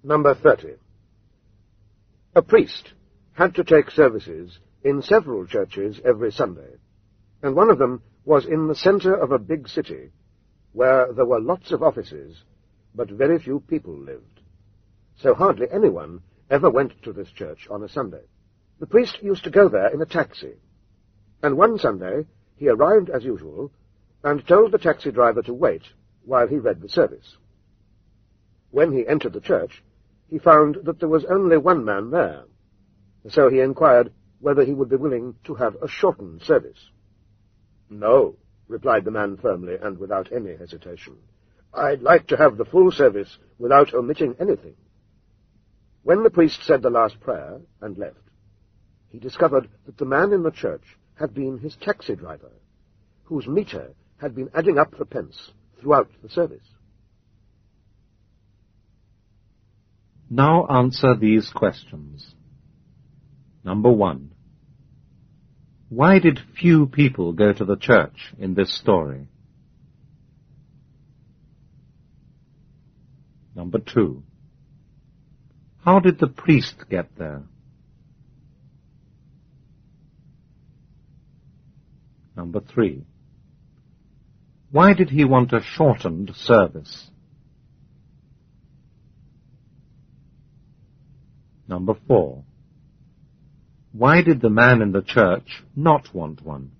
Number 30. A priest had to take services in several churches every Sunday, and one of them was in the center of a big city, where there were lots of offices, but very few people lived. So hardly anyone ever went to this church on a Sunday. The priest used to go there in a taxi, and one Sunday he arrived as usual and told the taxi driver to wait while he read the service. When he entered the church, he found that there was only one man there, so he inquired whether he would be willing to have a shortened service. "No," replied the man firmly and without any hesitation. "I'd like to have the full service without omitting anything." When the priest said the last prayer and left, he discovered that the man in the church had been his taxi driver, whose meter had been adding up the pence throughout the service. Now answer these questions. Number 1. Why did few people go to the church in this story? Number 2. How did the priest get there? Number 3. Why did he want a shortened service? Number 4. Why did the man in the church not want one?